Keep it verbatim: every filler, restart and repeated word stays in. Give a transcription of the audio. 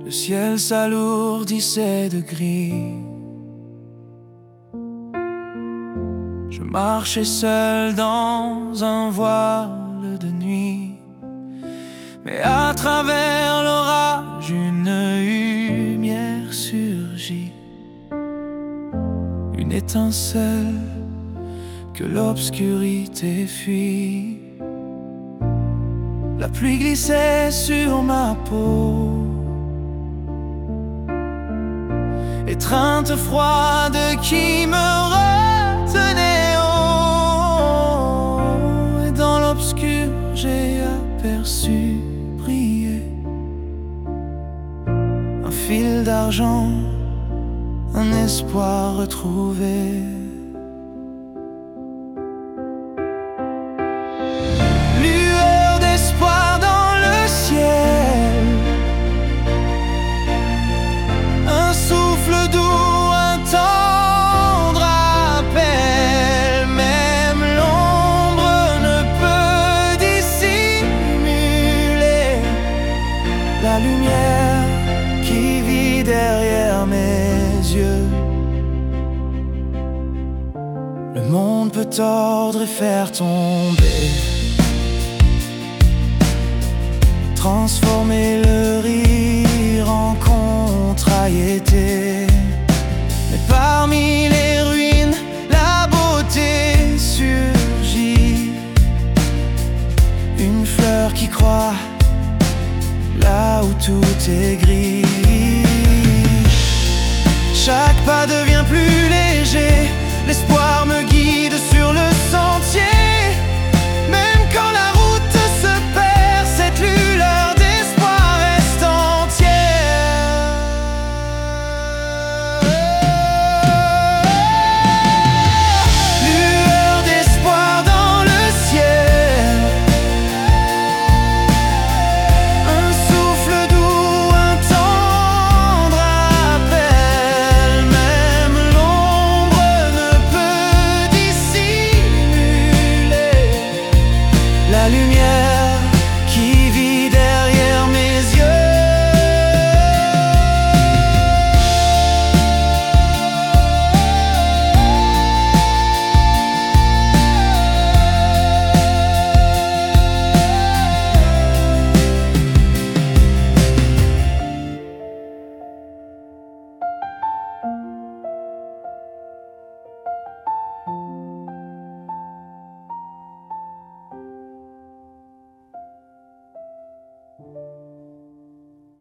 Le ciel s'alourdissait de gris. Je marchais seul dans un voile de nuit, mais à travers l'orage une lumière surgit, une étincelle que l'obscurité fuit. La pluie glissait sur ma peau, étreinte froide qui me retenait haut. Et dans l'obscur j'ai aperçu briller un fil d'argent, un espoir retrouvé. Lueur d'espoir dans le ciel, un souffle doux, un tendre appel. Même l'ombre ne peut dissimuler la lumière qui vit derrière mes yeux. Le monde peut tordre et faire tomber, transformer le rire en contrariété. Mais parmi les ruines, la beauté surgit, une fleur qui croît là où tout est gris. Chaque pas de